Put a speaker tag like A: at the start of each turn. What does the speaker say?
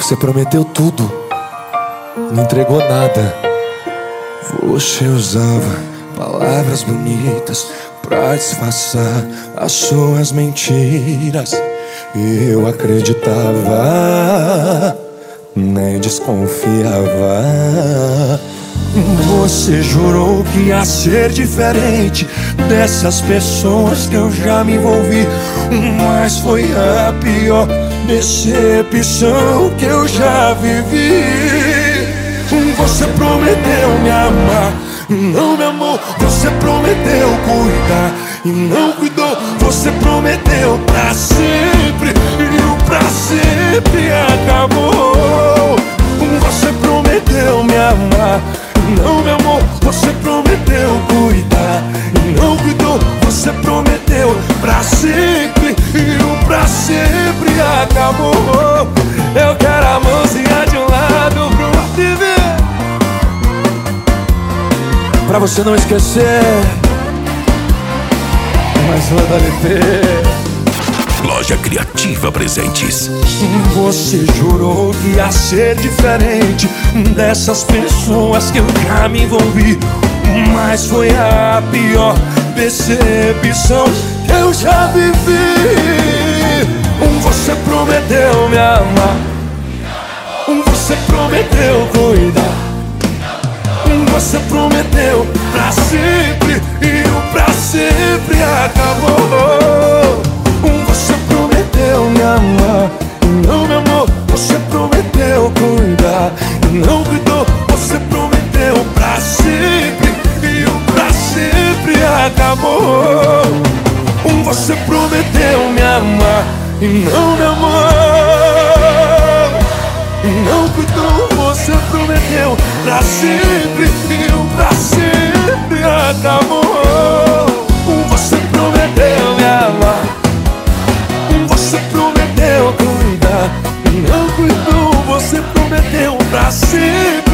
A: Você prometeu tudo, não entregou nada. Você usava palavras bonitas pra disfarçar as suas mentiras. Eu acreditava, nem desconfiava. Você jurou que ia ser diferente dessas pessoas que eu já me envolvi, mas foi a pior decepção que eu já vivi. Você prometeu me amar, não me amou. Você prometeu cuidar e não cuidou. Você prometeu pra sempre e o pra sempre acabou. Você prometeu me amar, não me amou. Você prometeu cuidar e não cuidou. Você prometeu pra sempre e o pra sempre acabou. Eu quero a mãozinha de um lado pro viver, pra você não esquecer. Mais uma da LP.
B: Loja Criativa Presentes.
A: Você jurou que ia ser diferente dessas pessoas que eu já me envolvi, mas foi a pior decepção que eu já vivi. Você prometeu me amar, você prometeu cuidar, você prometeu pra sempre e o pra sempre acabou. Você prometeu me amar e não me amou. Você prometeu cuidar e não cuidou. Você prometeu pra sempre e o pra sempre acabou. Você prometeu me amar e não me amou, e não cuidou. Você prometeu pra sempre e o pra sempre acabou. Você prometeu me amar, você prometeu cuidar e não cuidou. Você prometeu pra sempre